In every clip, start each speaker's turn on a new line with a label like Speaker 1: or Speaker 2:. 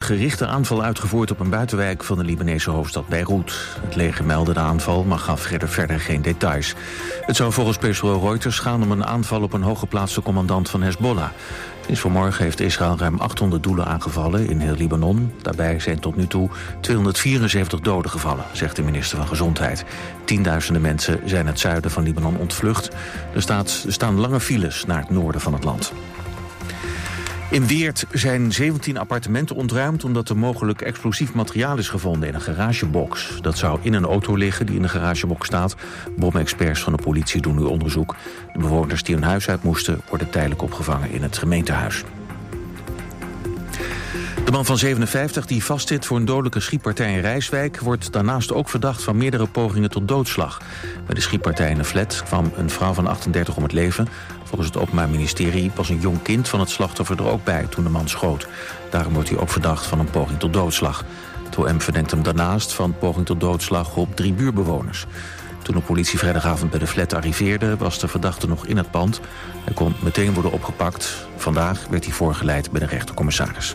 Speaker 1: gerichte aanval uitgevoerd op een buitenwijk van de Libanese hoofdstad Beirut. Het leger meldde de aanval, maar gaf verder geen details. Het zou volgens persbureau Reuters gaan om een aanval op een hooggeplaatste commandant van Hezbollah. Sinds vanmorgen heeft Israël ruim 800 doelen aangevallen in heel Libanon. Daarbij zijn tot nu toe 274 doden gevallen, zegt de minister van Gezondheid. Tienduizenden mensen zijn het zuiden van Libanon ontvlucht. Er staan lange files naar het noorden van het land. In Weert zijn 17 appartementen ontruimd omdat er mogelijk explosief materiaal is gevonden in een garagebox. Dat zou in een auto liggen die in de garagebox staat. Bomexperts van de politie doen nu onderzoek. De bewoners die hun huis uit moesten worden tijdelijk opgevangen in het gemeentehuis. De man van 57 die vastzit voor een dodelijke schietpartij in Rijswijk wordt daarnaast ook verdacht van meerdere pogingen tot doodslag. Bij de schietpartij in een flat kwam een vrouw van 38 om het leven. Volgens het Openbaar Ministerie was een jong kind van het slachtoffer er ook bij toen de man schoot. Daarom wordt hij ook verdacht van een poging tot doodslag. Het OM verdenkt hem daarnaast van poging tot doodslag op 3 buurbewoners. Toen de politie vrijdagavond bij de flat arriveerde, was de verdachte nog in het pand. Hij kon meteen worden opgepakt. Vandaag werd hij voorgeleid bij de rechtercommissaris.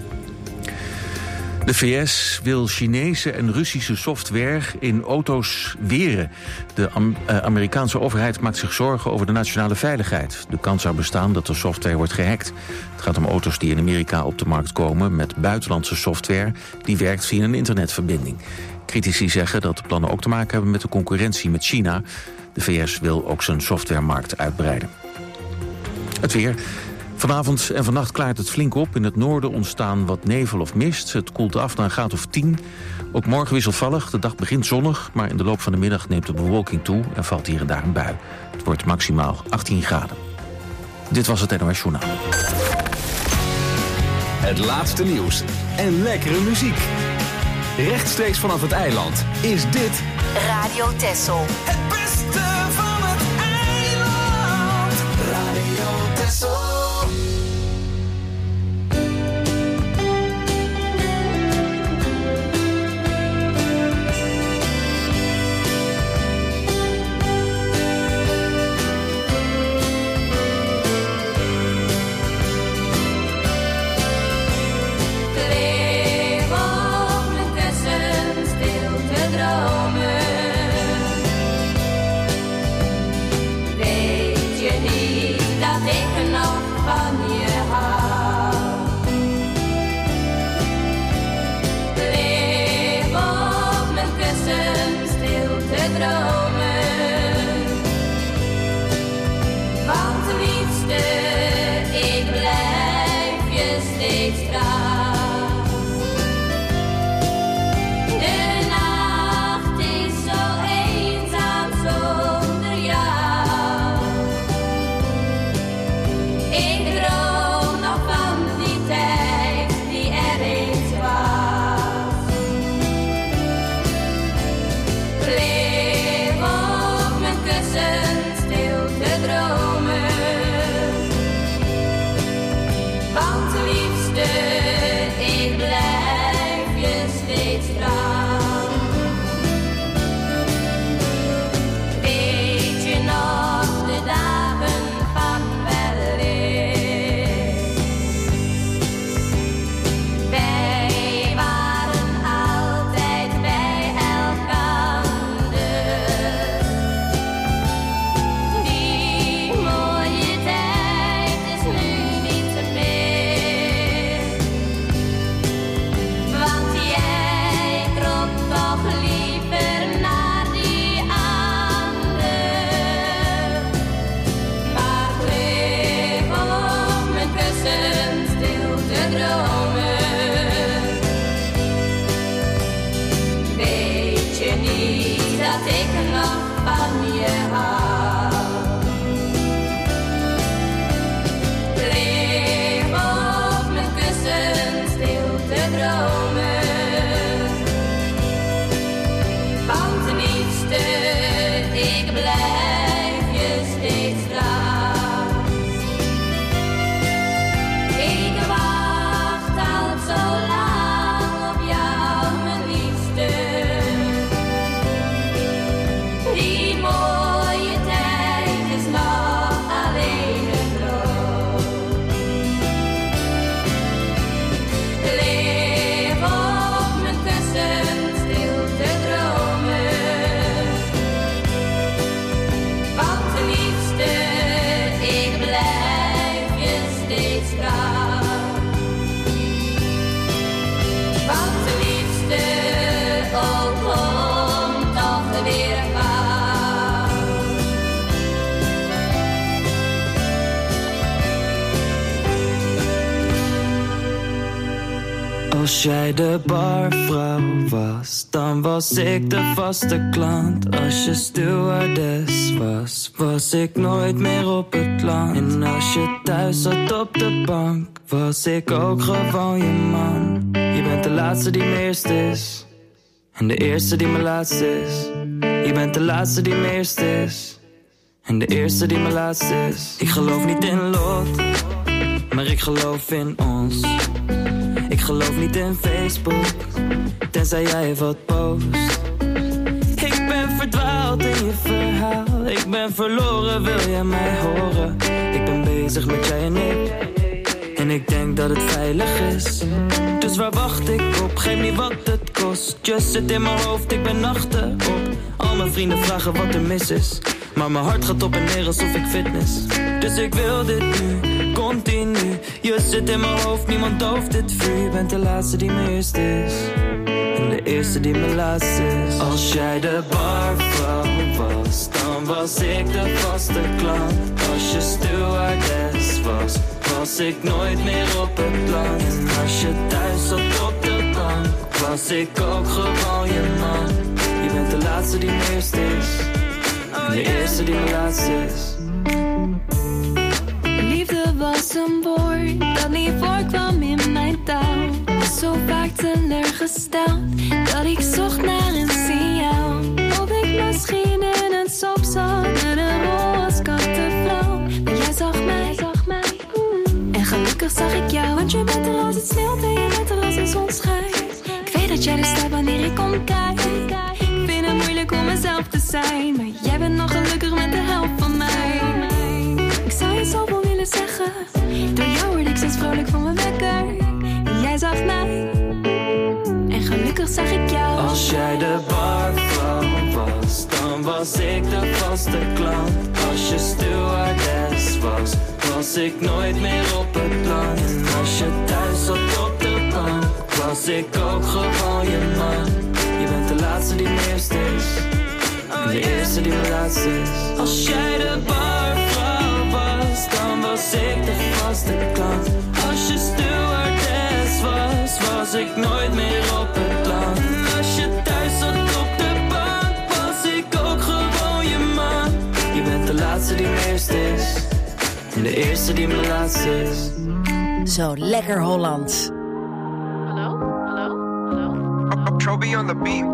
Speaker 1: De VS wil Chinese en Russische software in auto's weren. De Amerikaanse overheid maakt zich zorgen over de nationale veiligheid. De kans zou bestaan dat de software wordt gehackt. Het gaat om auto's die in Amerika op de markt komen met buitenlandse software die werkt via een internetverbinding. Critici zeggen dat de plannen ook te maken hebben met de concurrentie met China. De VS wil ook zijn softwaremarkt uitbreiden. Het weer. Vanavond en vannacht klaart het flink op. In het noorden ontstaan wat nevel of mist. Het koelt af naar een graad of 10. Ook morgen wisselvallig. De dag begint zonnig, maar in de loop van de middag neemt de bewolking toe en valt hier en daar een bui. Het wordt maximaal 18 graden. Dit was het NOS Journaal.
Speaker 2: Het laatste nieuws en lekkere muziek. Rechtstreeks vanaf het eiland is dit
Speaker 3: Radio Texel.
Speaker 4: Het beste van het eiland. Radio Texel.
Speaker 5: Play Als jij de barvrouw was, dan was ik de vaste klant. Als je stewardess was, was ik nooit meer op het land. En als je thuis zat op de bank, was ik ook gewoon je man. Je bent de laatste die mijn eerste is, en de eerste die mijn laatste is. Je bent de laatste die mijn eerste is, en de eerste die mijn laatste is. Ik geloof niet in lot, maar ik geloof in ons. Ik geloof niet in Facebook, tenzij jij wat post. Ik ben verdwaald in je verhaal. Ik ben verloren, wil jij mij horen? Ik ben bezig met jij en ik, en ik denk dat het veilig is. Dus waar wacht ik op? Geef niet wat het kost. Just zit in mijn hoofd, ik ben achterop. Al mijn vrienden vragen wat er mis is, maar mijn hart gaat op en neer alsof ik fitness. Dus ik wil dit nu, continu. Je zit in mijn hoofd, niemand dooft dit vuur. Je bent de laatste die mijn eerste is, en de eerste die mijn laatste is. Als jij de barvrouw was, dan was ik de vaste klant. Als je stewardess was, was ik nooit meer op het land. En als je thuis zat op de bank, was ik ook gewoon je man. Je bent de laatste die mijn eerste is, en de eerste die mijn laatste is.
Speaker 6: Liefde was een woord dat niet voorkwam in mijn taal. Was zo vaak teleurgesteld dat ik zocht naar een signaal. Of ik misschien in een sop zat met een rol als kattenvrouw. Maar jij zag mij, en gelukkig zag ik jou. Want je bent er als het sneeuwt en je bent er als een zon schijnt. Ik weet dat jij er staat wanneer ik omkijk. Ik vind het moeilijk om mezelf te zijn, maar jij bent nog gelukkig met de helft van mij. Ik zou je zoveel willen zeggen, door jou word ik steeds vrolijk van mijn wekker. En jij zag mij, en gelukkig zag ik jou.
Speaker 5: Als jij de barvrouw was, dan was ik de vaste klant. Als je stewardess was, was ik nooit meer op het land. En als je thuis zat op de bank, was ik ook gewoon je man. Je bent de laatste die mijn eerste is, en de eerste die mijn laatste is. Als jij de barvrouw was, dan was ik de vaste klant. Als je stewardess was, was ik nooit meer op het land. En als je thuis zat op de bank, was ik ook gewoon je man. Je bent de laatste die mijn eerste is, en de eerste die mijn laatste is.
Speaker 7: Zo lekker Holland.
Speaker 6: Hallo, hallo, hallo.
Speaker 8: Troby on the beat.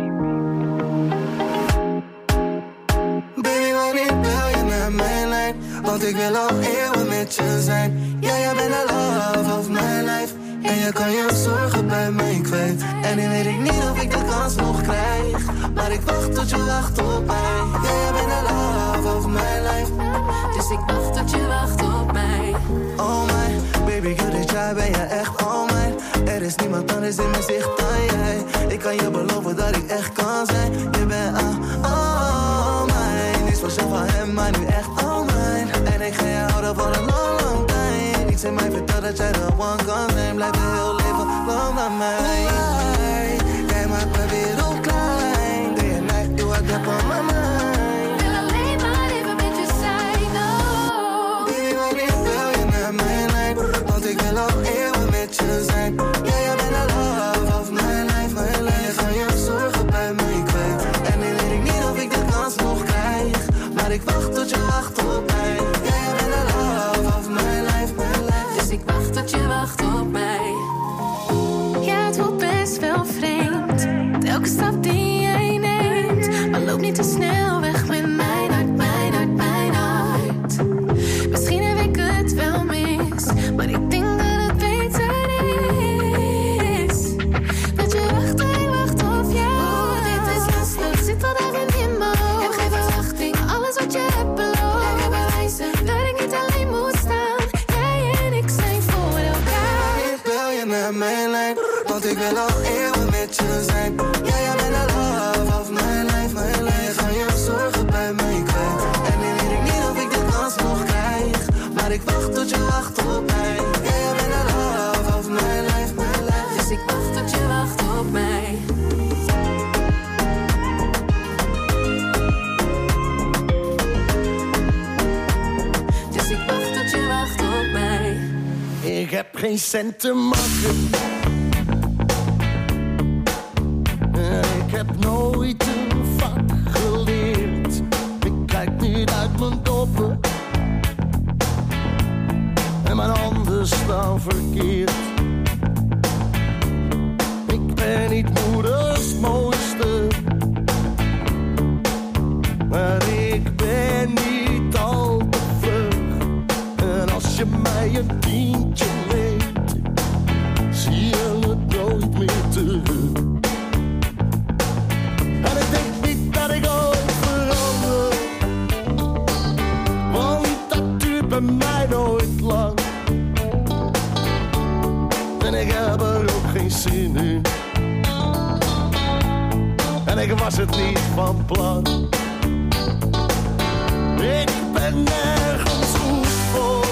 Speaker 8: Baby, wanneer bel je naar mijn lijn? Want ik wil al eeuwen met je zijn. Ja, jij bent de love of my life. En je kan je zorgen bij mij kwijt. En nu weet ik niet of ik de kans nog krijg. Maar ik wacht tot je wacht op mij. Ja, jij bent de love of my life.
Speaker 6: Dus ik wacht tot je wacht op mij.
Speaker 8: Oh my, baby, you dit jaar ben je echt all mine. Er is niemand anders in mijn zicht dan jij. Ik kan je beloven dat ik echt kan zijn. Je bent all mine. Niets was je van hem, maar nu echt all mine. En ik ga je houden voor een long, long time. Iets in mij vertelt dat jij de one kan zijn. Blijf je heel leven lang naar mij. Jij maakt me weer op klein. Day and night, you are up on my mind.
Speaker 6: Wil alleen maar even met je zijn, oh.
Speaker 8: Baby, wanneer bel je naar mijn lijn? Want ik wil al eeuwen met je zijn. Ja, jij bent de love of my life, my life. Je kan je zorgen bij mij kwijt. En nu weet ik niet of ik de kans nog krijg. Maar ik wacht tot je wacht op mij. Ja, jij bent de love of my life, my life.
Speaker 6: Dus ik wacht tot je wacht op mij. Ja, het voelt best wel vreemd, elke stap die jij neemt. Maar loop niet te snel weg met mijn hart, mijn hart, mijn hart. Misschien heb ik het wel mis, maar ik denk dat het beter is. Dat je wacht en ik wacht op jou. Oh, dit is lastig, zit al dagen in mijn hoofd. Heb geen verwachting, alles wat je hebt beloofd. Heb je bewijzen dat ik niet alleen moet staan. Jij en ik zijn voor elkaar.
Speaker 8: Ik bel je naar mijn lijn, want ik wil al eeuwen met je zijn. Ja, jij bent de love of my life, my life. Je kan je zorgen bij mij kwijt. En nu weet ik niet of ik de kans nog krijg. Maar ik wacht tot je wacht op mij. Ja, jij bent de love of my life, my life.
Speaker 6: Dus ik wacht tot je wacht op mij. Dus ik wacht tot je wacht op mij.
Speaker 9: Ik heb geen cent te makken, zin in. En ik was het niet van plan. Ik ben nergens goed voor.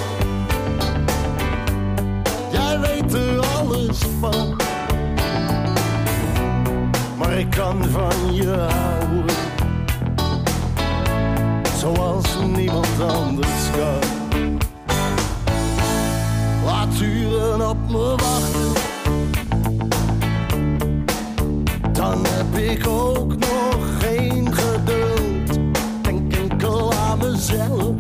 Speaker 9: Jij weet er alles van. Maar ik kan van je houden. Zoals niemand anders kan. Laat uren op me wachten. Dan heb ik ook nog geen geduld. Denk enkel aan mezelf.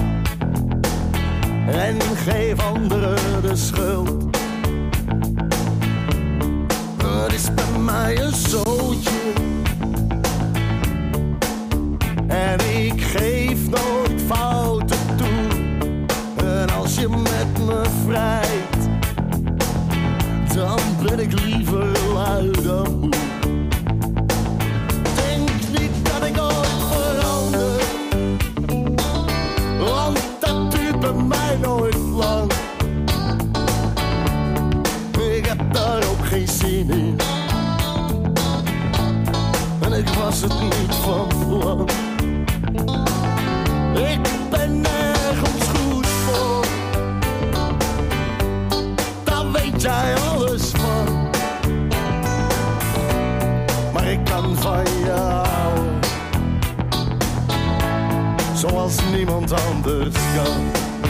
Speaker 9: En geef anderen de schuld. Het is bij mij een zootje. En ik geef nooit fouten toe. En als je met me vrijt, dan ben ik liever lui dan moe. Denk niet dat ik ooit verander, want dat duurt bij mij nooit lang. Ik heb daar ook geen zin in. En ik was het niet van plan. Ik ben nergens goed voor. Daar weet jij alles van. Maar ik kan van je houden. Zoals niemand anders kan.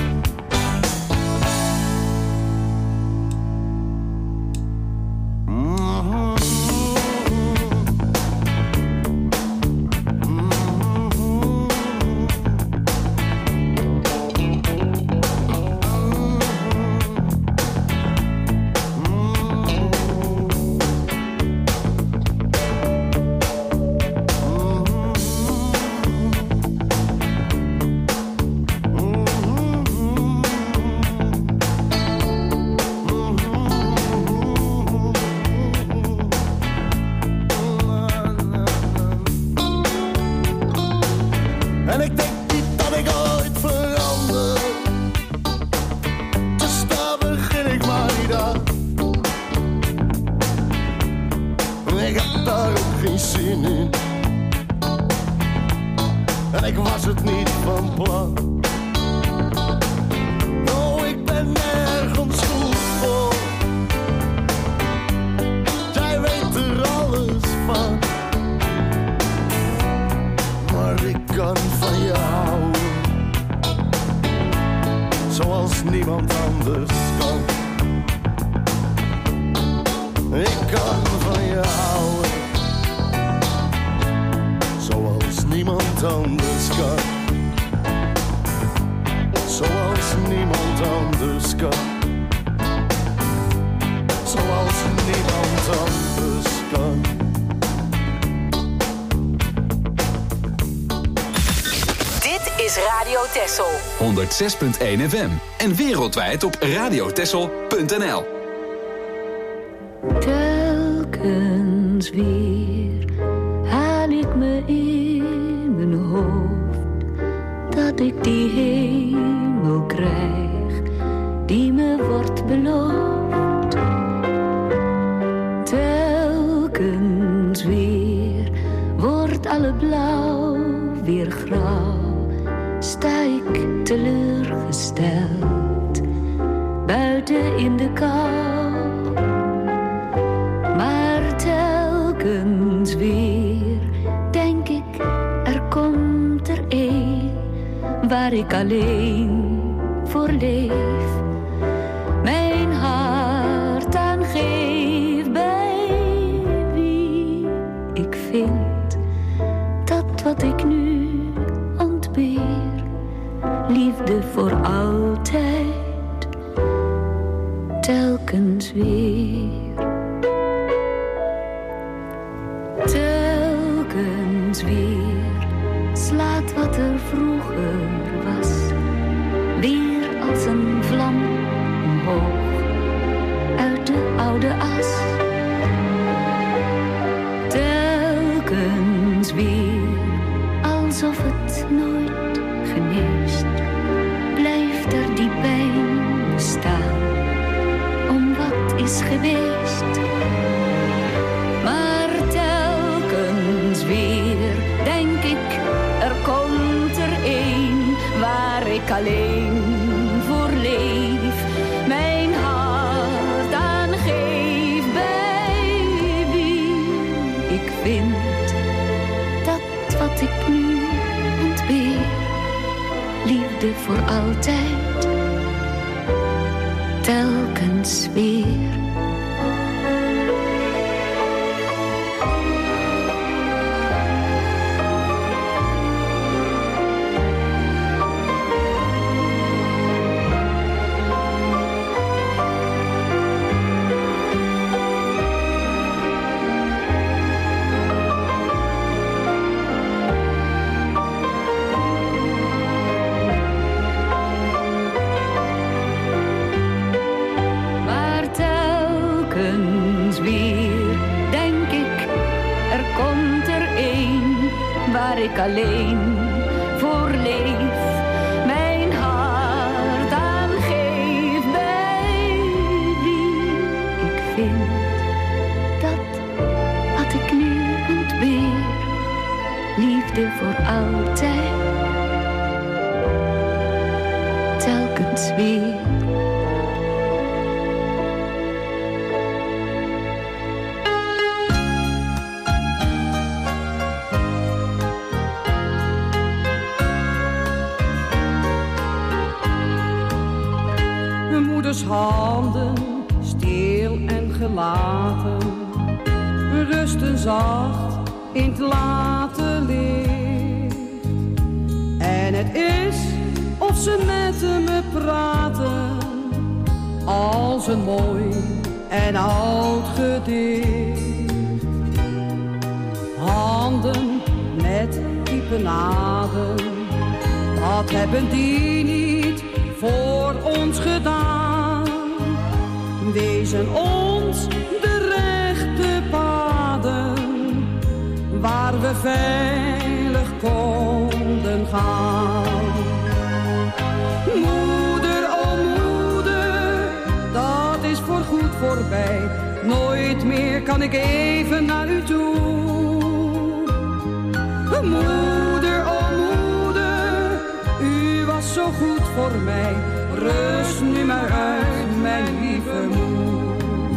Speaker 3: Radio Texel
Speaker 2: 106.1 FM en wereldwijd op radiotexel.nl.
Speaker 6: Telkens weer haal ik me in mijn hoofd dat ik die hemel krijg die me wordt beloofd. Telkens weer wordt alle blauw weer grauw. Sta ik teleurgesteld buiten in de kou. Maar telkens weer denk ik, er komt er een waar ik alleen voor leef. Mijn hart aan geef bij wie ik vind dat wat ik nu ontbeer. Liefde voor altijd, telkens weer. Telkens weer slaat wat er vroeger was weer als een vlam omhoog uit de oude as. Telkens weer alsof het nooit geneest, blijft er die pijn bestaan om wat is geweest. ik alleen voor leef, mijn hart aangeef bij wie ik vind dat wat ik nu ontbeer, liefde voor altijd, telkens weer. Ik alleen voor leef, mijn hart aangeef bij wie ik vind dat wat ik nu ontbeer, liefde voor altijd, telkens weer.
Speaker 10: Handen, stil en gelaten, rusten zacht in het late licht. En het is of ze met me praten, als een mooi en oud gedicht. Handen met diepe naden, wat hebben die niet voor ons gedaan? Wezen ons de rechte paden, waar we veilig konden gaan. Moeder, oh moeder, dat is voorgoed voorbij. Nooit meer kan ik even naar u toe. Moeder, oh moeder, u was zo goed voor mij. Rust nu maar uit, mijn lieve moeder.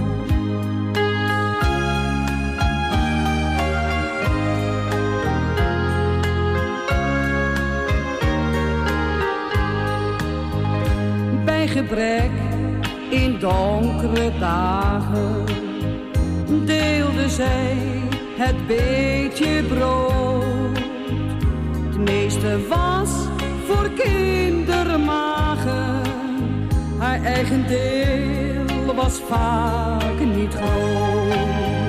Speaker 10: Bij gebrek in donkere dagen deelde zij het beetje brood. Het meeste was voor kindermagen. Haar eigen deel was vaak niet groot.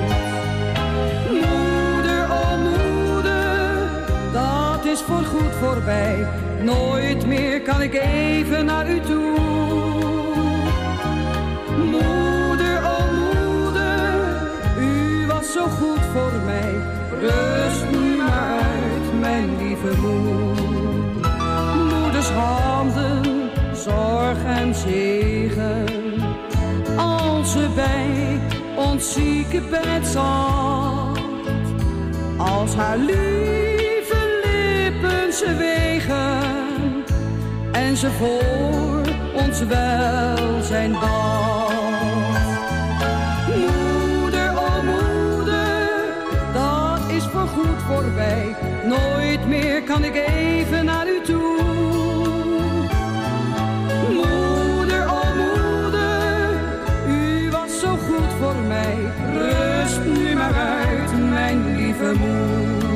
Speaker 10: Moeder, oh moeder, dat is voorgoed voorbij. Nooit meer kan ik even naar u toe. Moeder, oh moeder, u was zo goed voor mij. Rust nu maar uit, mijn lieve moeder. Moeders handen, zorg en zegen, als ze bij ons ziekenbed zat. Als haar lieve lippen zwegen en ze voor ons welzijn bad. Moeder, oh moeder, dat is voorgoed voorbij. Nooit meer kan ik even naar u toe. Moeder, oh moeder, u was zo goed voor mij. Rust nu maar uit, mijn lieve moeder.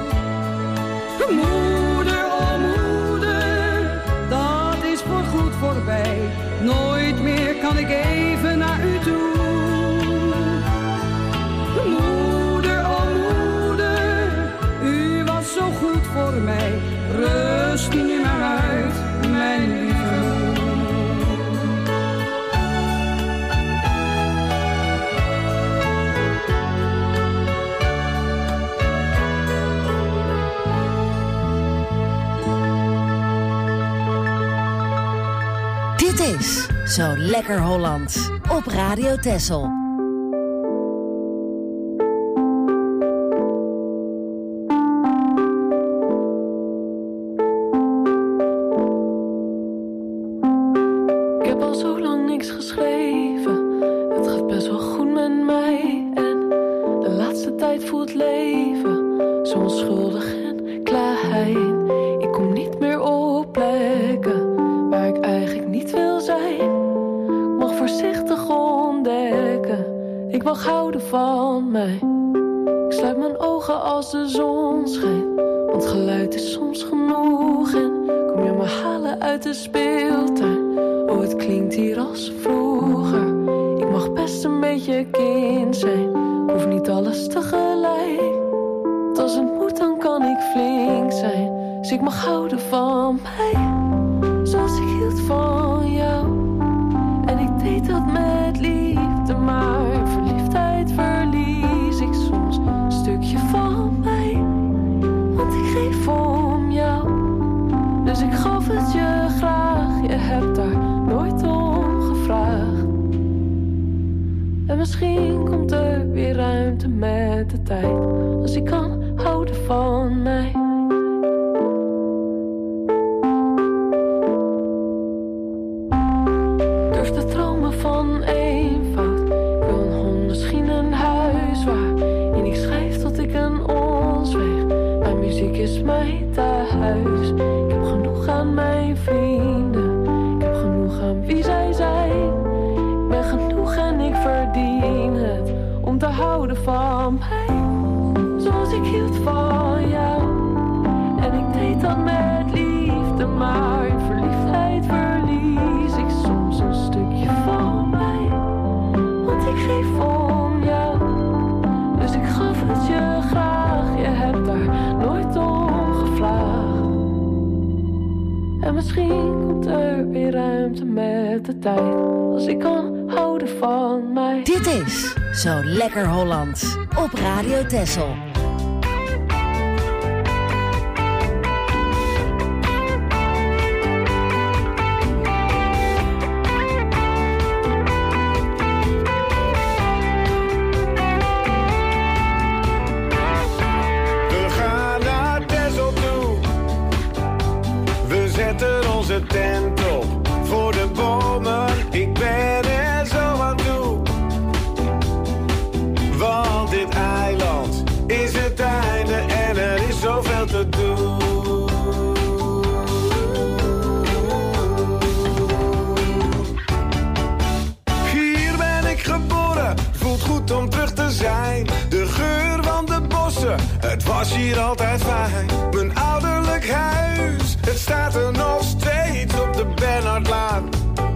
Speaker 10: Moeder, oh moeder, dat is voorgoed voorbij. Nooit meer kan ik even naar u toe. Moeder, oh moeder, u was zo goed voor mij. Rust nu maar uit, mijn lieve moeder.
Speaker 7: Dit is Zo Lekker Hollands op Radio Texel.
Speaker 11: van mij. Ik sluit mijn ogen als de zon schijnt, want geluid is soms genoeg. En kom je me halen uit de speeltuin? Oh, het klinkt hier als vroeger. Ik mag best een beetje kind zijn, ik hoef niet alles tegelijk. Want als het moet, dan kan ik flink zijn. Dus ik mag houden van mij, zoals ik hield van jou. En ik deed dat met liefde, maar verliefdheid verlies ik soms een stukje van mij. Want ik geef om jou, dus ik gaf het je graag. Je hebt daar nooit om gevraagd. En misschien komt er weer ruimte met de tijd, als ik kan houden van mij. Durf te dromen van eenvoud. Ik wil een hond, misschien een huis waarin ik schrijf tot ik een ons weeg. Mijn muziek is mijn thuis. Ik heb genoeg aan mijn vrienden, ik heb genoeg aan wie zij zijn. Ik ben genoeg en ik verdien het om te houden van mij, zoals ik hield van jou. En ik deed dat met liefde, maar in verliefdheid verlies ik soms een stukje van mij. Want ik geef om jou, dus ik gaf het je graag. Je hebt daar nooit om gevraagd. En misschien komt er weer ruimte met de tijd, als ik kan houden van mij.
Speaker 7: Dit is Zo Lekker Hollands op Radio Texel.
Speaker 12: Onze tent op voor de bomen, ik ben er zo aan toe. Want dit eiland is het einde en er is zoveel te doen. Hier ben ik geboren, voelt goed om terug te zijn. De geur van de bossen, het was hier altijd fijn. Mijn ouderlijk huis, het staat er nog steeds op de Bernhardlaan.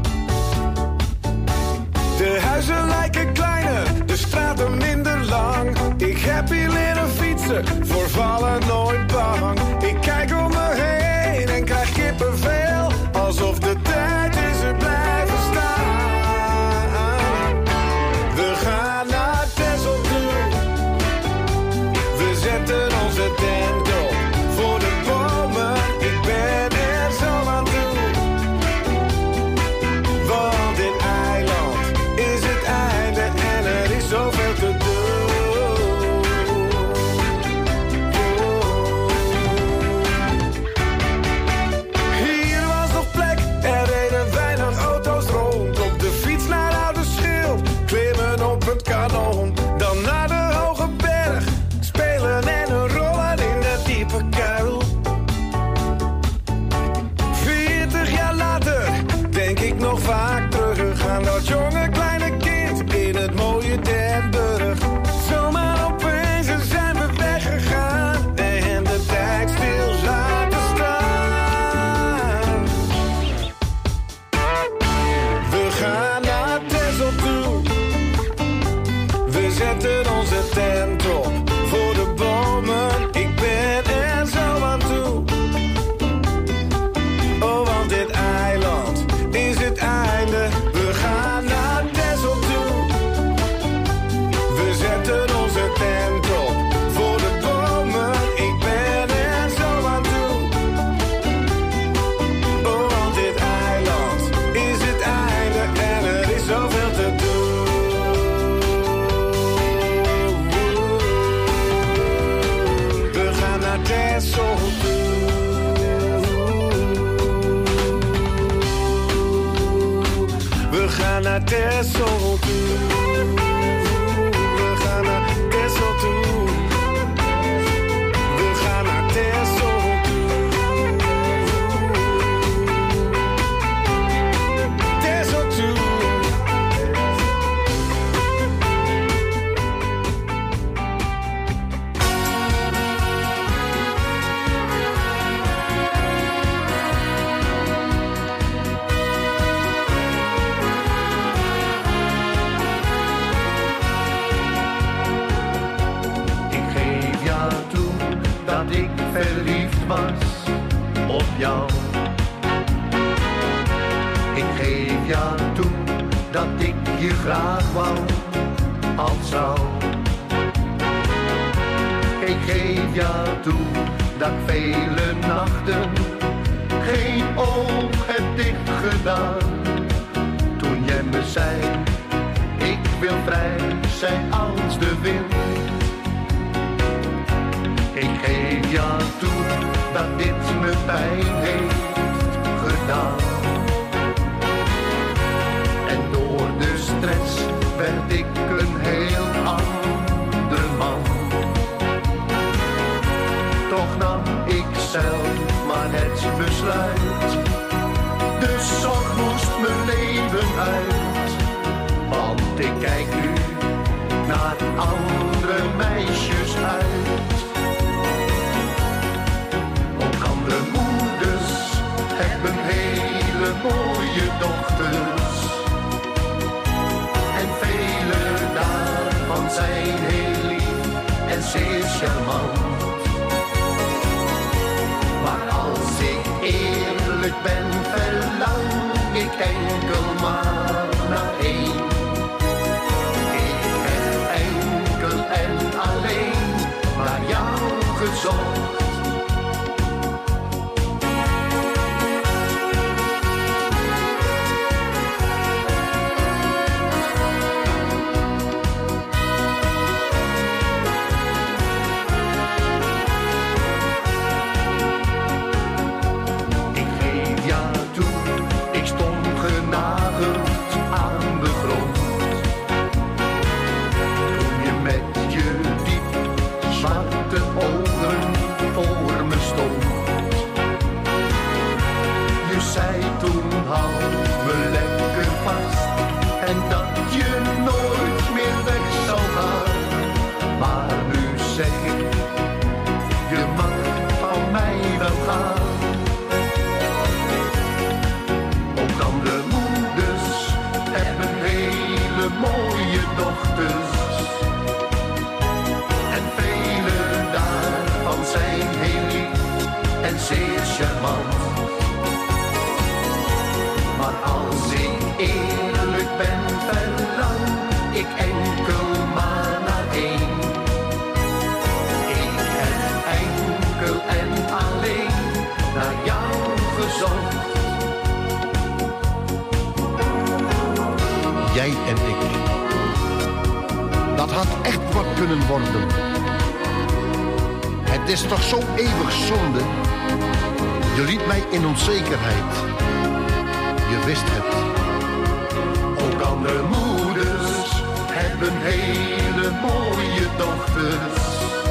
Speaker 12: De huizen lijken kleiner, de straten minder lang. Ik heb hier leren fietsen, voor vallen nooit bang. Ik kijk om me heen en krijg kippenvel, alsof de tijd is er blijven staan. We gaan naar Texel toe, we zetten onze tent op voor de bomen. Ik ben er zo aan toe. Want dit eiland is het einde en er is zoveel te doen. Hier was nog plek, er reden weinig auto's rond. Op de fiets naar Oude Schild, klimmen op het kanon. Dan naar de Hoge Berg, spelen en rollen in de diepe kuil. 40 jaar later denk ik nog vaak terug aan dat jonge kleine kind in het mooie Den Burg. Zomaar opeens zijn we weggegaan en de tijd stil laten staan. We gaan naar Texel toe, we zetten onze tent op voor de bomen. Ik ben er zo aan toe. Oh, want dit eiland is het einde. We gaan naar Texel toe, we zetten onze tent op voor de bomen. Ik ben er zo aan toe. Oh, want dit eiland is het einde en er is zoveel te doen. We gaan naar Texel toe. We gaan naar Texel toe. We gaan naar Texel toe. We gaan naar Texel toe. Texel toe.
Speaker 13: verliefd was op jou. Ik geef jou toe dat ik je graag wou als zou. Ik geef jou toe dat ik vele nachten geen oog heb dicht gedaan. Toen jij me zei, ik wil vrij zijn als de wind. Ik geef jou toe dat dit me pijn heeft gedaan. En door de stress werd ik een heel ander man. Toch nam ik zelf maar het besluit. De zorg moest mijn leven uit. Want ik kijk nu naar andere meisjes uit. Ook andere moeders hebben hele mooie dochters. En vele daarvan zijn heel lief en zeer charmant. Maar als ik eerlijk ben, verlang ik enkel maar naar één. Ik heb enkel en alleen naar jou gezocht.
Speaker 9: Jij en ik. Dat had echt wat kunnen worden. Het is toch zo eeuwig zonde. Je liet mij in onzekerheid. Je wist het.
Speaker 13: Ook andere moeders hebben hele mooie dochters.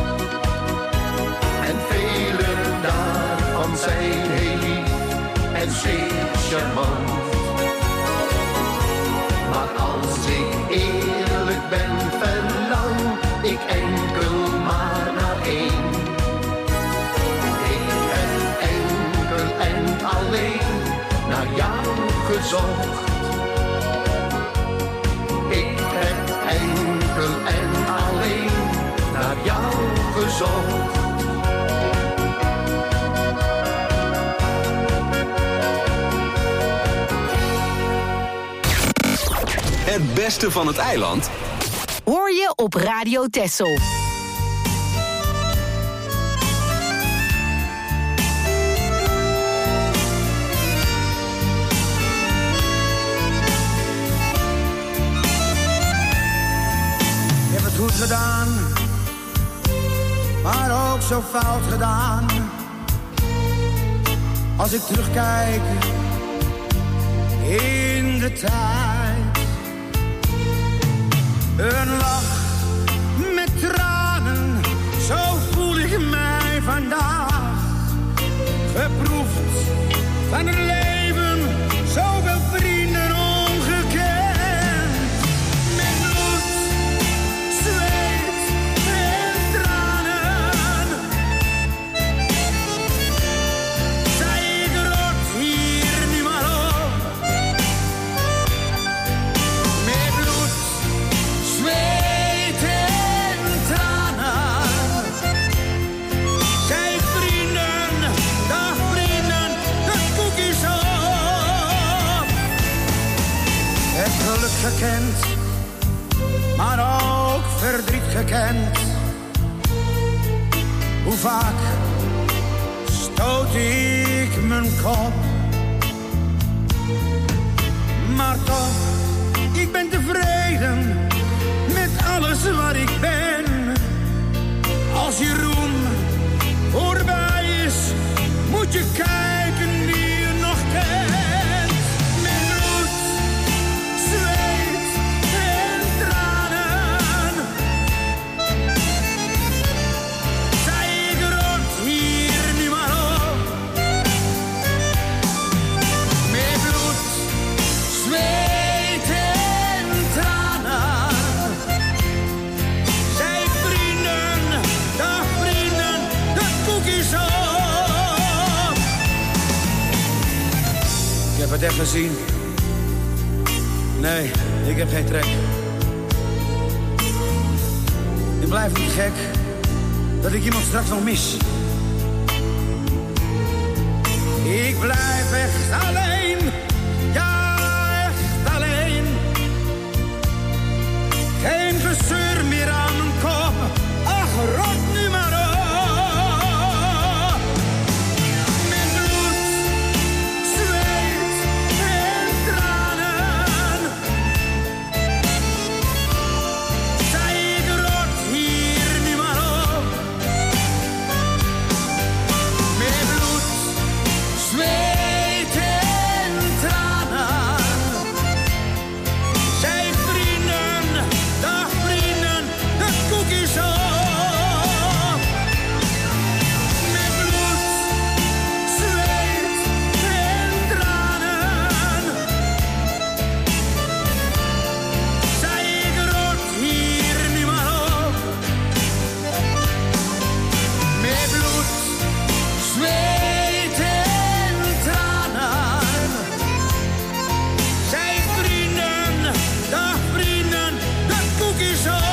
Speaker 13: En vele daarvan zijn heel lief en zeer charmant. Maar als ik eerlijk ben, verlang ik enkel maar naar één. Ik heb enkel en alleen naar jou gezocht. Ik heb enkel en alleen naar jou gezocht.
Speaker 2: Het beste van het eiland
Speaker 3: hoor je op Radio Texel.
Speaker 14: Ik heb het goed gedaan, maar ook zo fout gedaan. Als ik terugkijk in de tijd. Een lach met tranen, zo voel ik mij vandaag. Geproefd van het leven, zoveel vrienden ongekend. Met bloed, zweet en tranen. Zij ik rot hier nu maar op. Met bloed, zweet en tranen. Zij ik vrienden gekend. Hoe vaak stoot ik mijn kop. Maar toch, ik ben tevreden met alles wat ik ben. Als je roem voorbij is, moet je kijken wie je nog kent. Met bloed, zweet en tranen. Zij ik rot hier nu maar op. Met bloed, zweet en tranen. Zij vrienden, dag vrienden, de koekjes op. Ik heb het echt gezien. Nee, ik heb geen trek. Ik blijf niet gek dat ik iemand straks nog mis. Ik blijf echt alleen. Ja, echt alleen. Geen gezeur meer aan mijn kop. Ach, rot nu maar op. Met bloed, zweet en tranen. Zij ik rot hier nu maar op. Met bloed, zweet en tranen. Zij vrienden, dag vrienden, de koekjes op. Met bloed, zweet en tranen. Zij ik rot hier nu maar op. Met bloed, zweet en tranen. Zij vrienden, dag vrienden, de koekjes op.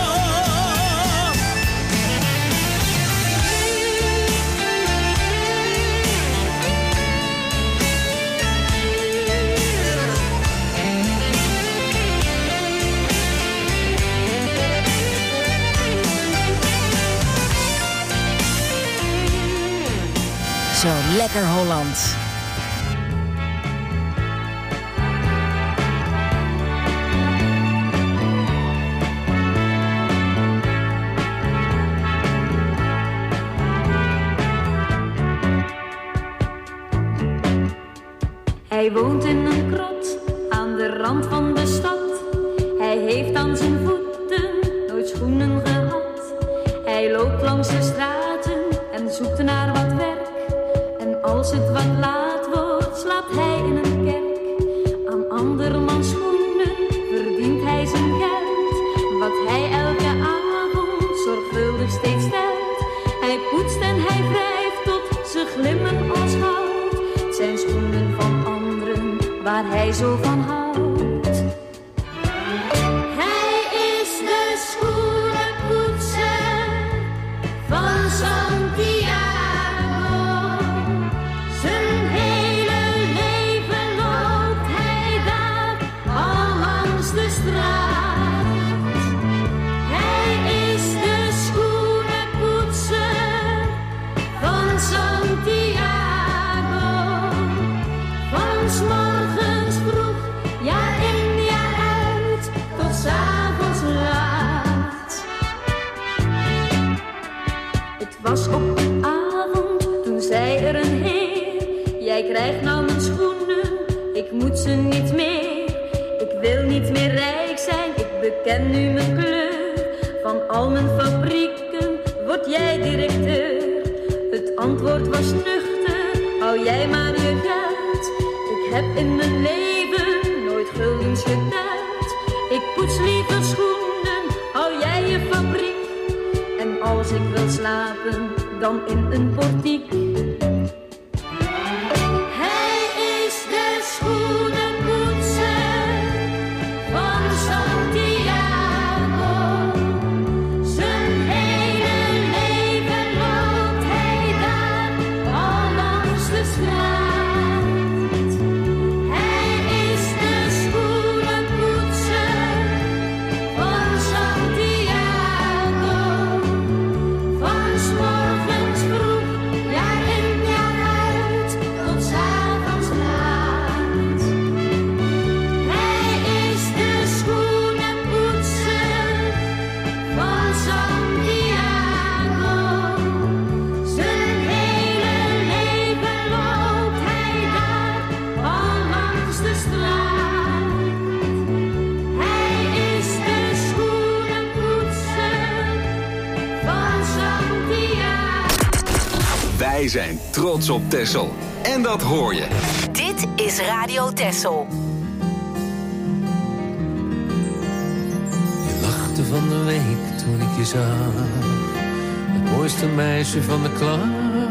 Speaker 7: Zo lekker Holland.
Speaker 6: Hij woont in een krot aan de rand van de stad. Hij heeft aan zijn voeten nooit schoenen gehad. Hij loopt langs de straten en zoekt naar wat werk. En als het wat laat wordt, slaapt hij in een kerk. Aan andermans schoenen verdient hij zijn geld. Wat hij elke avond zorgvuldig steeds stelt. Hij poetst en hij wrijft tot ze glimmen als goud. Het zijn schoenen van anderen waar hij zo van houdt. Hij is de schoenenpoetser van Santiago. Zijn hele leven loopt hij daar al langs de straat. Hij is de schoenenpoetser van Santiago. Van 's morgens vroeg, jaar in jaar uit, tot 's avonds laat. Het was op een avond, toen zei er een heer: jij krijgt nou mijn schoenen, ik moet ze niet meer. Ik wil niet meer rijk zijn, ik beken nu mijn kleur. Van al mijn fabrieken word jij directeur. Het antwoord was nuchter, hou jij maar je geld. Ik heb in mijn leven nooit guldens geteld. Ik poets liever schoenen, hou jij je fabriek. En als ik wil slapen, dan in een portiek. Hij is de schoenenpoetser van Santiago. Zijn hele leven loopt hij daar al langs de straat. Hij is de schoenenpoetser van Santiago.
Speaker 2: Wij zijn trots op Texel. En dat hoor je.
Speaker 3: Dit is Radio Texel.
Speaker 5: Je lachte van de week toen ik je zag. Het mooiste meisje van de klas.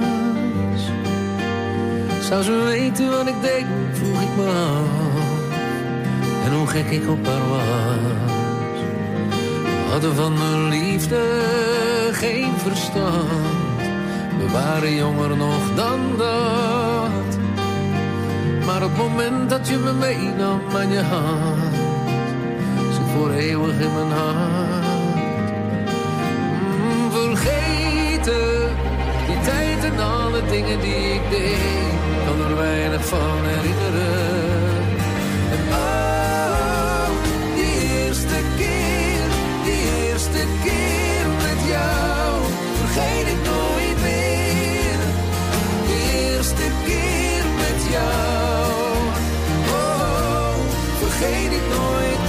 Speaker 5: Zou ze weten wat ik deed, vroeg ik me af. En hoe gek ik op haar was. We hadden van de liefde geen verstand. We waren jonger nog dan dat. Maar op het moment dat je me meenam aan je hand, zit voor eeuwig in mijn hart. Vergeten die tijd en alle dingen die ik deed, kan er weinig van herinneren. En oh, die eerste keer met jou, vergeet ik nooit meer. De eerste keer met jou, oh, vergeet ik nooit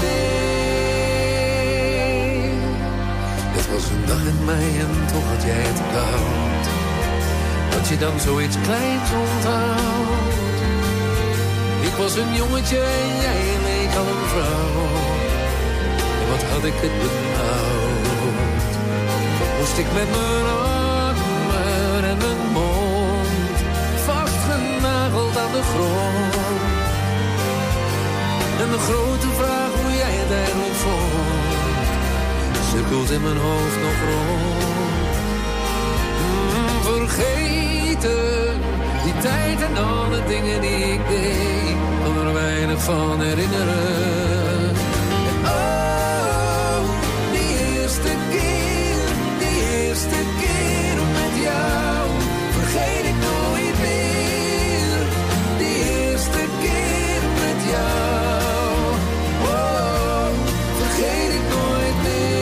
Speaker 5: meer. Het was een dag in mei en toch had jij het koud. Dat je dan zoiets kleins onthoudt. Ik was een jongetje en jij leek al een vrouw. En wat had ik het benauwd. Moest ik met mijn armen en mijn mond vastgenageld aan de grond. En de grote vraag hoe jij het eigenlijk vond, cirkelt in mijn hoofd nog rond. Vergeten die tijd en alle dingen die ik deed, kan er weinig van herinneren. En oh, die eerste keer met jou, vergeet ik nooit meer. Die eerste keer met jou, oh, vergeet ik nooit meer.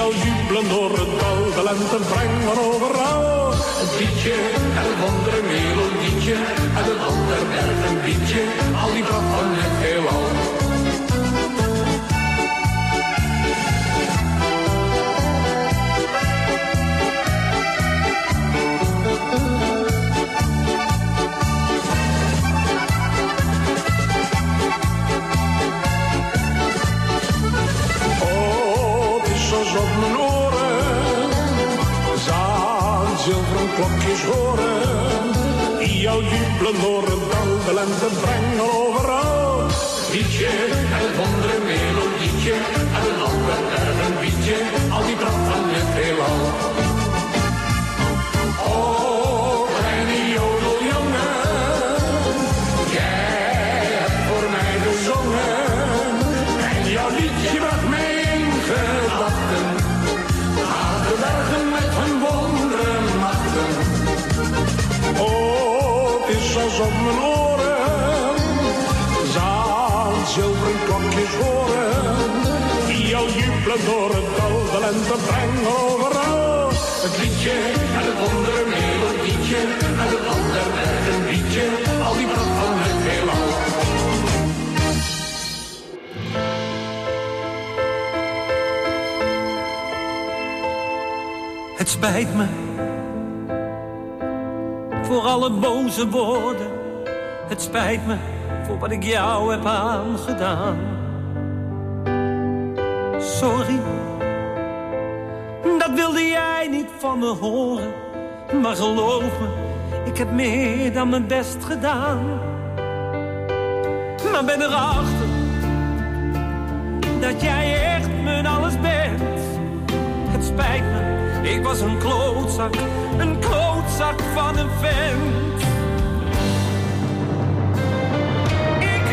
Speaker 15: al jubelen door het dal, de lente brengt van overal.
Speaker 16: Een liedje en een andere melodietje, en een ander berg een liedje, al die pracht van het heelal.
Speaker 15: Op mijn oren, zaan zilveren klokjes horen, die al jubelen door het dal, de lente brengen overal.
Speaker 16: Liedje en een andere melodietje, en een ander berg een liedje, al die pracht van het heelal. Oh, kleine jodeljongen, jij hebt voor mij gezongen, en jouw liedje bracht mij in gedachten.
Speaker 15: Op mijn oren, zaan zilveren klokjes horen, die al jubelen door het dal, de lente brengen overal.
Speaker 16: Het liedje en het andere melodietje, en het ander berg een liedje, al die pracht van het heelal.
Speaker 17: Het spijt me voor alle boze woorden. Het spijt me voor wat ik jou heb aangedaan. Sorry, dat wilde jij niet van me horen. Maar geloof me, ik heb meer dan mijn best gedaan. Maar ben erachter dat jij echt mijn alles bent. Het spijt me, ik was een klootzak van een vent. Ik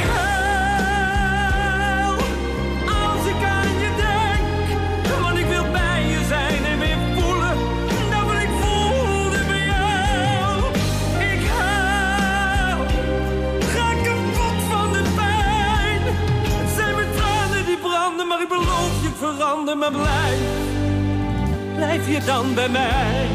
Speaker 17: huil als ik aan je denk, want ik wil bij je zijn en weer voelen dat wat ik voelde bij jou. Ik huil, ga kapot van de pijn. Het zijn mijn tranen die branden, maar ik beloof je ik verander, maar blijf je dan bij mij.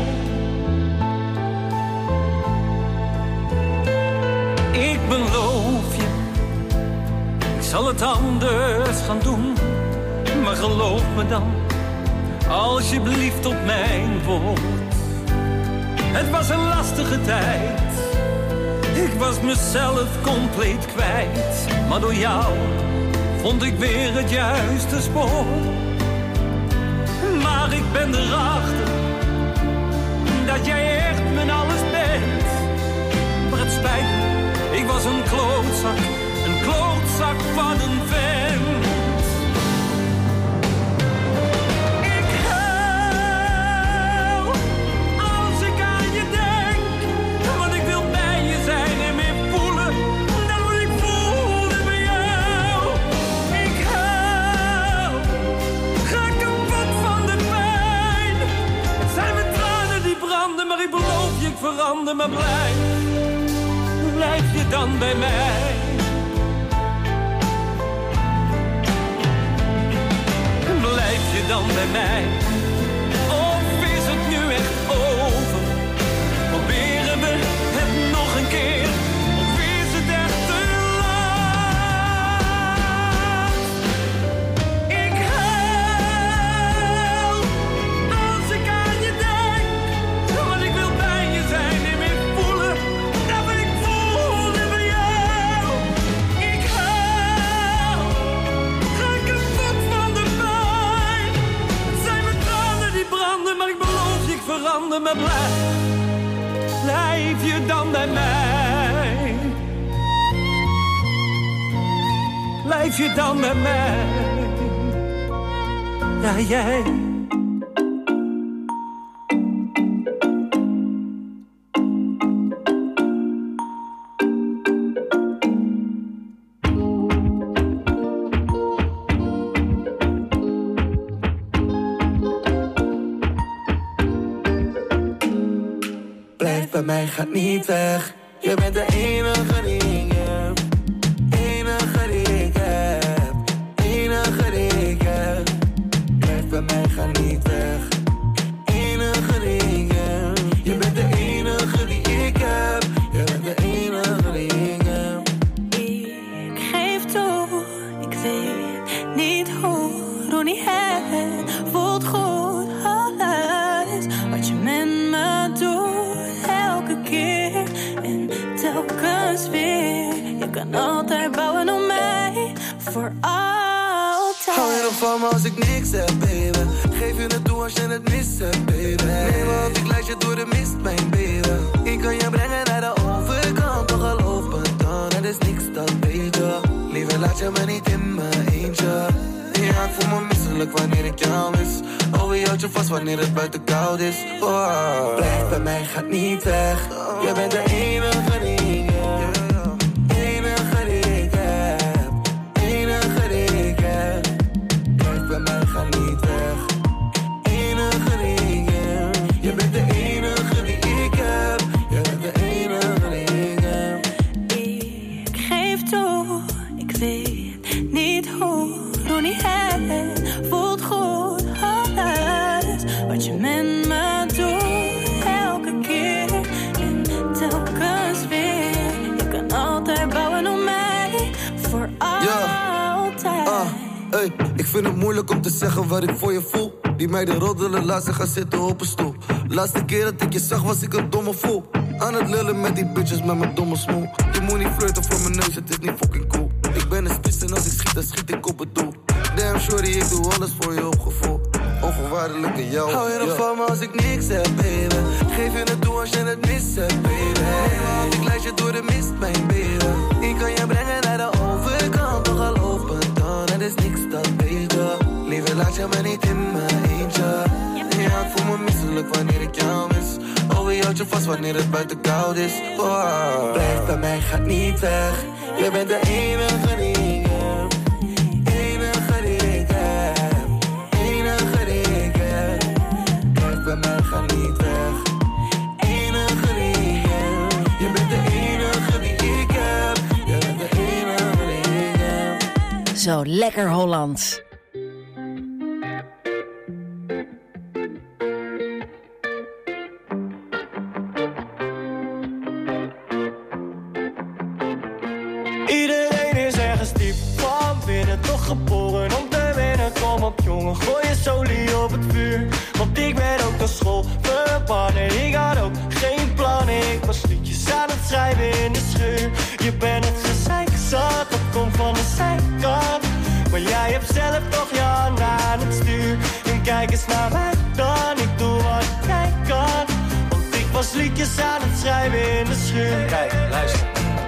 Speaker 17: Ik beloof je, ik zal het anders gaan doen. Maar geloof me dan, alsjeblieft op mijn woord. Het was een lastige tijd, ik was mezelf compleet kwijt. Maar door jou vond ik weer het juiste spoor. Maar ik ben erachter dat jij echt mijn alles bent. Maar het spijt me, ik was een klootzak van een vent. Ik huil als ik aan je denk, want ik wil bij je zijn en weer voelen dat wat ik voelde bij jou. Ik huil, ga kapot van de pijn. Het zijn mijn tranen die branden, maar ik beloof je ik verander, maar blijf je dan bij mij? Blijf je dan bij mij? Of is het nu echt over? Proberen we het nog een keer? Of is het echt te laat? Ik huil als ik aan je denk, want ik wil bij je zijn en weer voelen dat wat ik voelde bij jou. Ik huil, ga kapot van de pijn. Het zijn mijn tranen die branden, maar ik beloof je ik verander, maar blijf je dan bij mij? Blijf je dan bij mij? Ja, jij.
Speaker 8: Blijf bij mij, ga niet weg. Je bent de enige die ik heb. Enige die ik heb. Enige die ik heb. Blijf bij mij, ga niet gaat niet weg. Enige die ik heb. Je bent de enige die ik heb. Je bent de enige die ik heb.
Speaker 6: Ik geef toe, ik weet niet hoe niet het voelt goed. Alles wat je met me doet, elke keer en telkens weer. Je kan altijd bouwen op mij, voor altijd.
Speaker 8: Hou je nog van me als ik niks heb, baby? Geef je het toe als je het mis hebt, baby. Neem me op, ik leid je door de mist, mijn baby. Ik kan je brengen naar de overkant, toch geloof me dan, het is niks, dat weet je. Liever laat je me niet in mijn eentje. Ja, ik voel me misselijk wanneer ik jou mis. Oh, wie houdt je vast wanneer het buiten koud is? Oh. Blijf bij mij, gaat niet weg. Je bent de enige die ik heb. Enige die ik heb. Enige die ik heb. Blijf bij mij, gaat niet weg. Enige die ik heb. Je bent de enige die ik heb. Je bent de enige die ik heb.
Speaker 6: Ik geef toe, ik weet niet hoe. Niet het voelt goed, alles wat je met me doet, elke keer en telkens weer. Je kan altijd bouwen op mij, voor altijd.
Speaker 8: Hey, ik vind het moeilijk om te zeggen wat ik voor je voel. Die meiden roddelen, laat ze gaan zitten op een stoel. Laatste keer dat ik je zag was ik een domme fool. Aan het lullen met die bitches met mijn domme smoel. Je moet niet flirten voor mijn neus, het is niet fucking cool. Ik ben een spits en als ik schiet, dan schiet ik op het doel. Damn shorty, ik doe alles voor je op gevoel. Onvoorwaardelijk in jou. Hou je nog van me als ik niks heb, baby? Geef je het toe als je het mis hebt, baby. Want ik leid je door de mist, mijn baby. Ik kan je brengen naar de overkant, toch geloof me dan, het is niks, dat weet je. Liever laat je me niet in mijn eentje. Ja, ik voel me misselijk wanneer ik jou mis. Oh, wie houdt je vast wanneer het buiten koud is? Oh. Blijf bij mij, gaat niet weg. Je bent de enige die ik heb. Enige die ik heb. Enige die ik heb. Blijf bij mij, gaat niet weg. Enige die ik heb. Je bent de enige die ik heb. Je bent de enige die ik heb.
Speaker 7: Zo lekker Hollands.
Speaker 18: Geboren om te winnen, kom op jongen, gooi je solie op het vuur. Want ik ben ook naar school verbannen, ik had ook geen plannen. Ik was liedjes aan het schrijven in de schuur. Je bent het gezeik zat, dat komt van de zijkant. Maar jij hebt zelf toch je hand aan het stuur. En kijk eens naar mij dan, ik doe wat jij kan. Want ik was liedjes aan het schrijven in de schuur. Kijk, luister,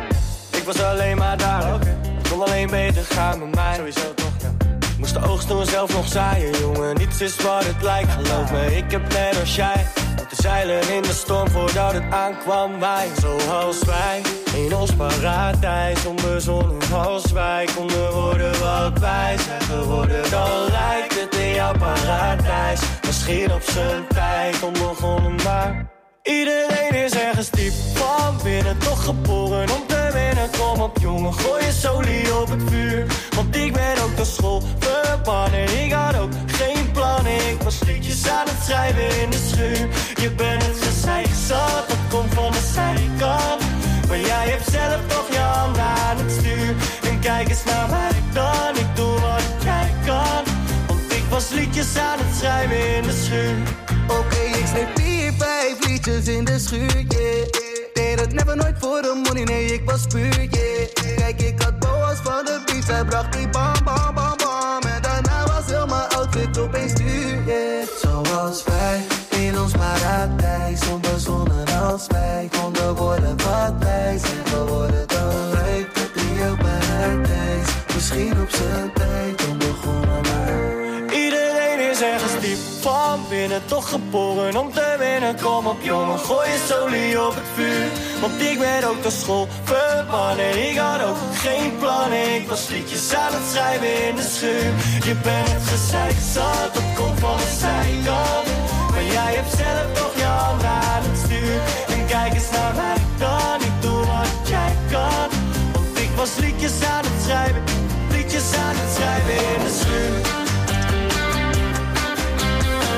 Speaker 18: ik was alleen maar daar, okay. Kon alleen beter gaan met mij. Sowieso toch, ja. Moest de oogst door zelf nog zaaien, jongen. Niets is wat het lijkt, geloof me. Ik heb net als jij moeten zeilen in de storm voordat het aankwam. Wij, zoals wij, in ons paradijs. Onbezonnen als wij konden worden wat wij zijn geworden. Dan lijkt het in jouw paradijs. Misschien op zijn tijd onbegonnen, maar iedereen is ergens diep van binnen, toch geboren om te winnen. Kom op jongen, gooi je solie op het vuur. Want ik ben ook naar school verbannen. Ik had ook geen plannen. Ik was liedjes aan het schrijven in de schuur. Je bent het gezeik zat, dat komt van de zijkant. Maar jij hebt zelf toch je hand aan het stuur. En kijk eens naar mij dan, ik doe wat jij kan. Want ik was liedjes aan het schrijven in de schuur.
Speaker 8: Oké, ik schreef 4, 5 liedjes in de schuur, yeah. Deed het never nooit voor de money, nee, ik was puur, yeah. Kijk, ik had boas van de beat, zij bracht die bam, bam, bam, bam. En daarna was heel mijn outfit opeens duur, yeah. Zoals wij, in ons paradijs, onbezonnen als wij konden worden wat wij zijn geworden. Dan lijkt het in jouw paradijs, misschien op zijn tijd onbegonnen, maar
Speaker 18: iedereen is ergens diep van binnen, toch geboren om te winnen. Kom op jongen, gooi je solie op het vuur. Want ik ben ook naar school verbannen. Ik had ook geen plannen. Ik was liedjes aan het schrijven in de schuur. Je bent het gezeik zat, dat komt van de zijkant. Maar jij hebt zelf toch je hand aan het stuur. En kijk eens naar mij dan, ik doe wat jij kan. Want ik was liedjes aan het schrijven. Liedjes aan het schrijven in de schuur.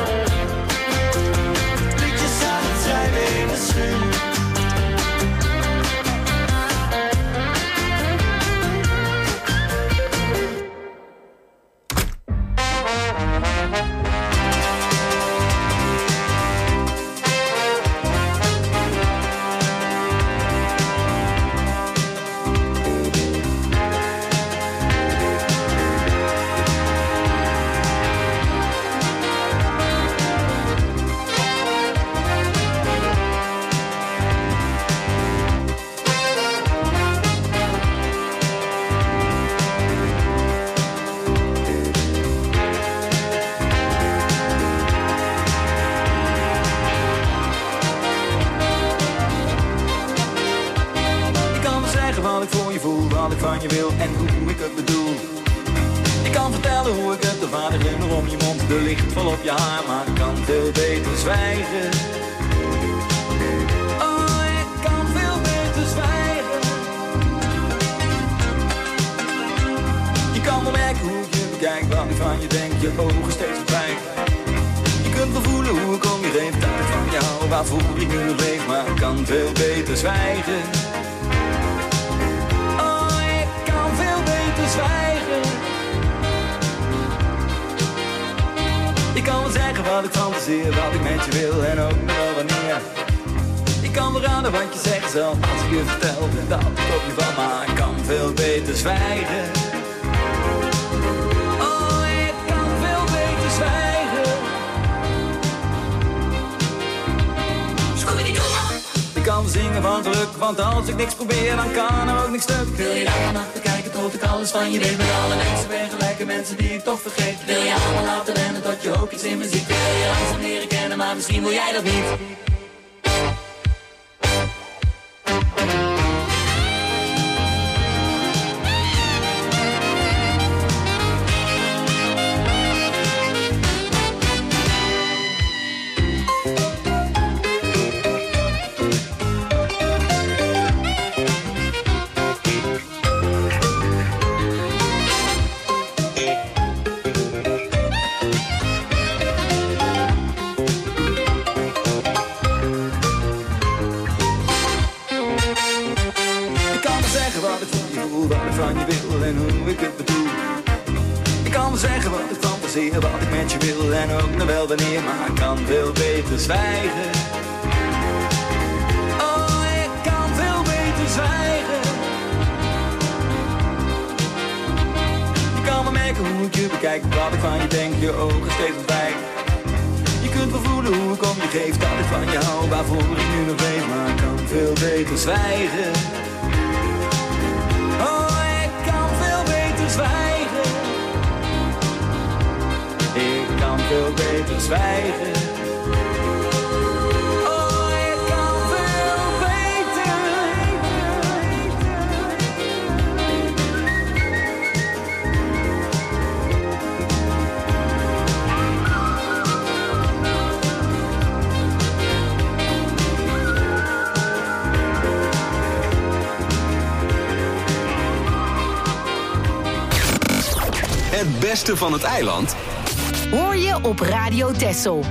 Speaker 19: je wil en hoe ik het bedoel. Ik kan vertellen hoe ik het, de vader om je mond, de licht vol op je haar, maar ik kan veel beter zwijgen. Oh, ik kan veel beter zwijgen. Je kan wel merken hoe ik je bekijk, wat ik van je denk, je ogen steeds verdwijnen. Je kunt wel voelen hoe ik om je heen, dat ik van jou, waarvoor ik nu nog leef, maar ik kan veel beter zwijgen. Oh, ik kan veel beter zwijgen. Ik kan wel zeggen wat ik fantaseer, wat ik met je wil en ook nog wel wanneer. Ik kan wel raden wat je zegt zelf als ik je vertel dat ik op je van, maar ik kan veel beter zwijgen. Oh, ik kan veel beter zwijgen. Ik kan zingen van geluk, want als ik niks probeer, dan kan er ook niks stuk. Wil je daar naar te kijken tot ik alles van je weet? Met alle mensen ben gelijke mensen die ik toch vergeet. Wil je allemaal laten rennen tot je ook iets in me ziet? Wil je langzaam leren kennen, maar misschien wil jij dat niet. Wat ik met je wil en ook nog wel wanneer, maar ik kan veel beter zwijgen. Oh, ik kan veel beter zwijgen. Je kan wel merken hoe ik je bekijk, wat ik van je denk, je ogen steeds ontwijken. Je kunt wel voelen hoe ik om je geef, dat ik van je hou, waarvoor ik nu nog leef, maar ik kan veel beter zwijgen. Oh, ik kan veel beter zwijgen. Ik kan veel beter zwijgen. Oh, ik kan veel beter.
Speaker 2: Het beste van het eiland
Speaker 3: hoor je op Radio Texel.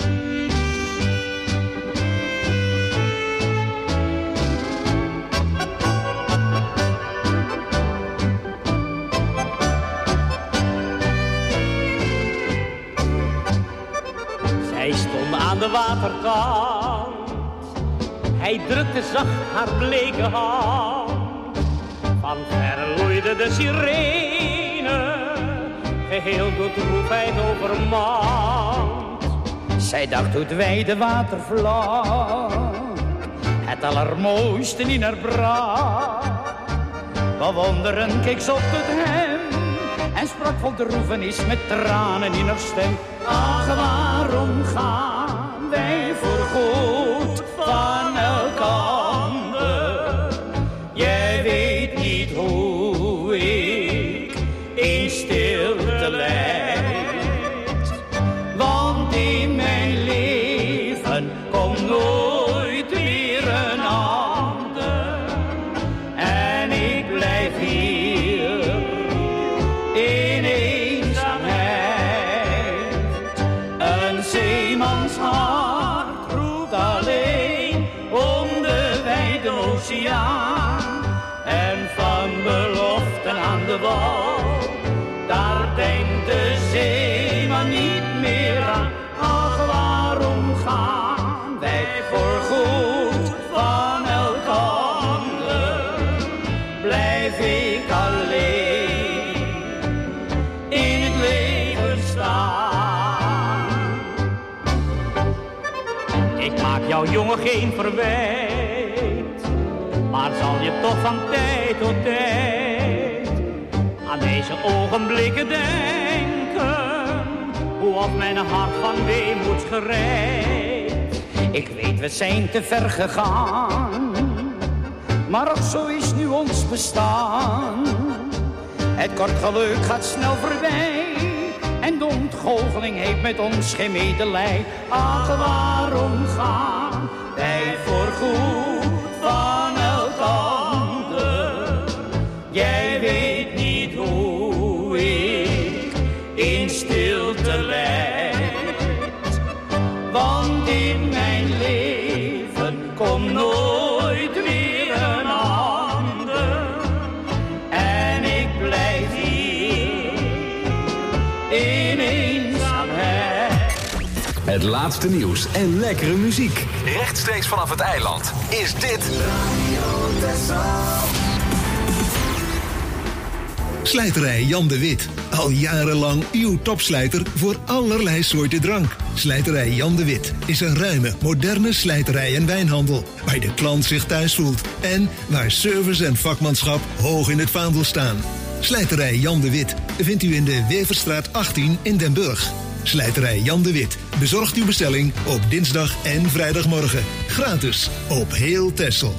Speaker 20: Zij stond aan de waterkant. Hij drukte zacht haar bleke hand. Van ver loeide de sirene, geheel door droefheid overmand. Zij dacht hoe het wijde watervlak het allermooiste in haar bracht. Bewonderend keek ze op tot hem en sprak vol droefenis met tranen in haar stem. Ach, waarom gaan wij voorgoed van elkander? Jij weet niet hoe ik in stilte lijd, want in mijn leven komt nooit weer een ander. En ik blijf hier in eenzaamheid. Een zeemans hart roept alleen om de wijde oceaan. En van beloften aan de wal, daar denkt de zeeman niet meer aan. Ach, waarom gaan wij voorgoed van elkander? Blijf ik alleen in het leven staan. Ik maak jou jongen geen verwijt, maar zal je toch van tijd tot tijd aan deze ogenblikken denken, hoe op mijn hart van weemoed gereid. Ik weet we zijn te ver gegaan,
Speaker 21: maar ook zo is nu ons bestaan. Het kort geluk gaat snel voorbij en de ontgoocheling heeft met ons geen medelij. Ach, waarom gaan wij voorgoed van elkander? Jij weet niet hoe ik in stilte lijd, want in mijn leven komt nooit weer een ander en ik blijf hier in eenzaamheid.
Speaker 2: Het laatste nieuws en lekkere muziek. Rechtstreeks vanaf het eiland is dit Radio Texel.
Speaker 22: Slijterij Jan de Wit. Al jarenlang uw topslijter voor allerlei soorten drank. Slijterij Jan de Wit is een ruime, moderne slijterij en wijnhandel, waar de klant zich thuis voelt en waar service en vakmanschap hoog in het vaandel staan. Slijterij Jan de Wit vindt u in de Weverstraat 18 in Den Burg. Slijterij Jan de Wit bezorgt uw bestelling op dinsdag en vrijdagmorgen. Gratis op heel Texel.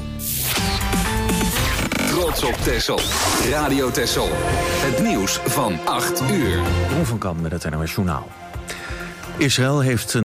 Speaker 2: Trots op Texel. Radio Texel. Het nieuws van 8 uur.
Speaker 1: Ron van Kam met het NOS Journaal. Israël heeft